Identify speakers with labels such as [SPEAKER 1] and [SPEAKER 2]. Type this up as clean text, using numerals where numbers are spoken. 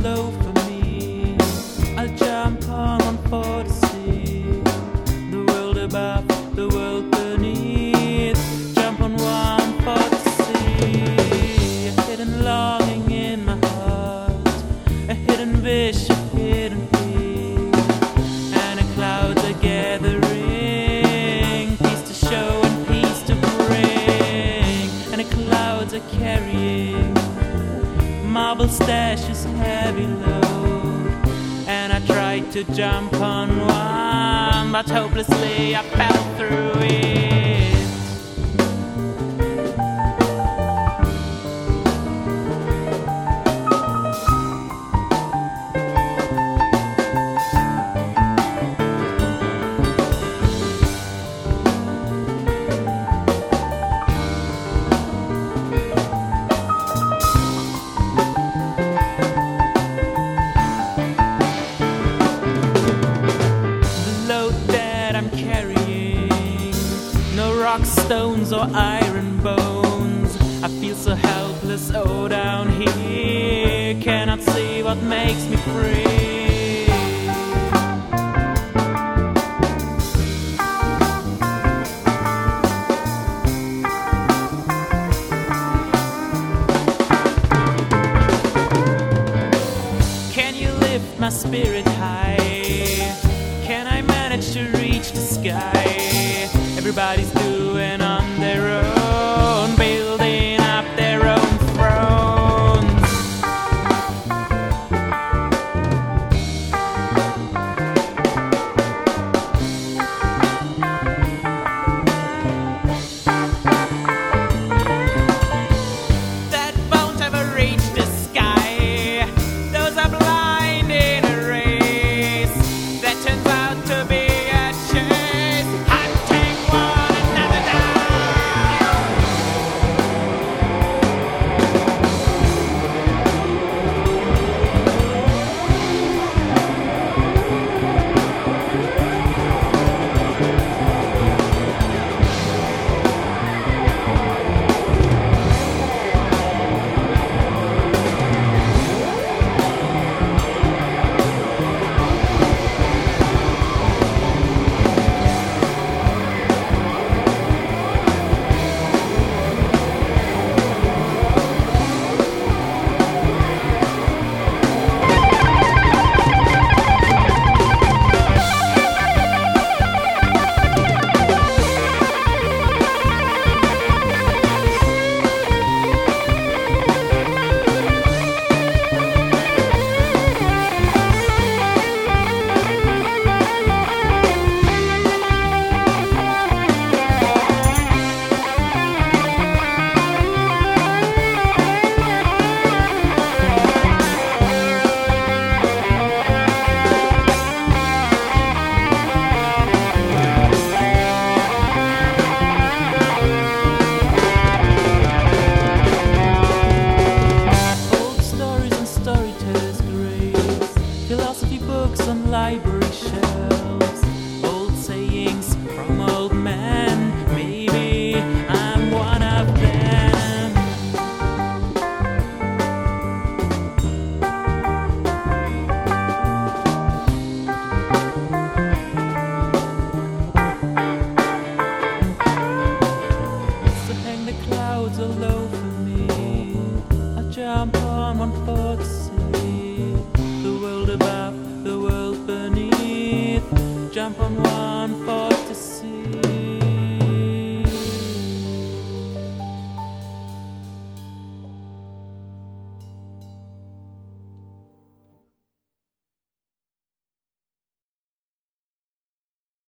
[SPEAKER 1] low for me. I'll jump on one for the sea. The world above, the world beneath. Jump on one for the sea. A hidden longing in my heart, a hidden wish, a hidden peace. And the clouds are gathering, peace to show and peace to bring. And the clouds are carrying marble stashes, heavy load. And I tried to jump on one, but hopelessly I fell through it. I'm carrying no rocks, stones or iron bones. I feel so helpless, oh down here, cannot see what makes me free. Can you lift my spirit high? Can I manage to reach the sky? Everybody's doing on their own, building up their own thrones. That won't ever reach the sky. Those are blind in a race that turns out to be a chase, hunting one another books on library shelves, old sayings from old men. Maybe I'm one of them. So hang the clouds all over me. I'll jump on one for the sea. The world above, the world beneath. Jump on one.